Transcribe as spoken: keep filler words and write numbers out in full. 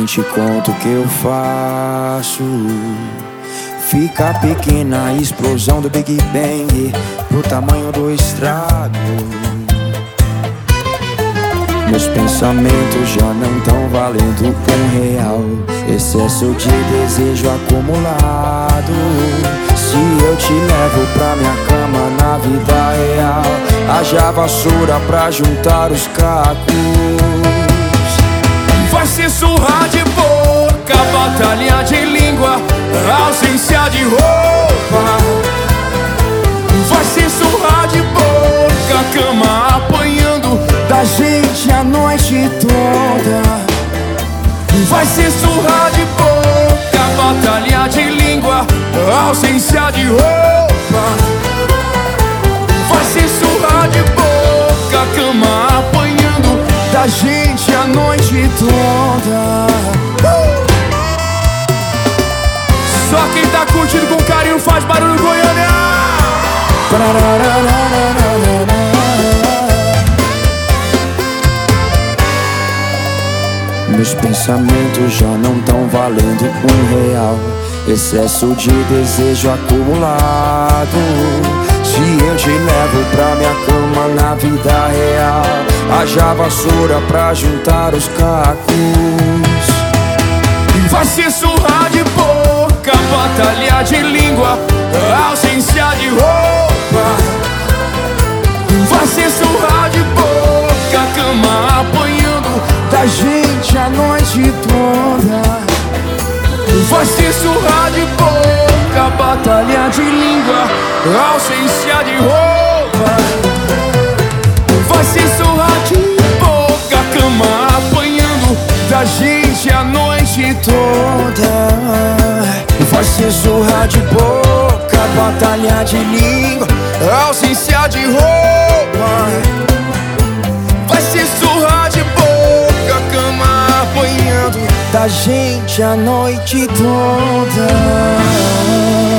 nem te conto o que eu faço. Fica pequena a explosão do Big Bang pro tamanho do estrago. Meus pensamentos já não tão valendo um real. Excesso de desejo acumulado. Se eu te levo pra minha cama na vida real, haja vassoura pra juntar os cacos. Vai se surrar de boca, batalha de língua, ausência de roupa. Vai se surrar de boca, cama apanhando da gente a noite toda. Vai se surrar de boca, batalha de língua, ausência de roupa. Vai se surrar de boca, cama apanhando da gente a noite toda. uh! Só quem tá curtindo com carinho faz barulho, Goiânia. Meus pensamentos já não tão valendo um real. Excesso de desejo acumulado. Se eu te levo pra minha cama na vida real, haja vassoura pra juntar os cacos. Vai se surrar de boca, batalha de língua, ausência de roupa. Vai se surrar de boca, cama apanhando da gente a noite toda. Vai se surrar de boca, batalha de língua, ausência de roupa. Vai se surrar de boca, cama apanhando da gente a noite toda. Vai se surrar de boca, batalha de língua, ausência de roupa. Vai se surrar de boca, cama apanhando da gente a noite toda.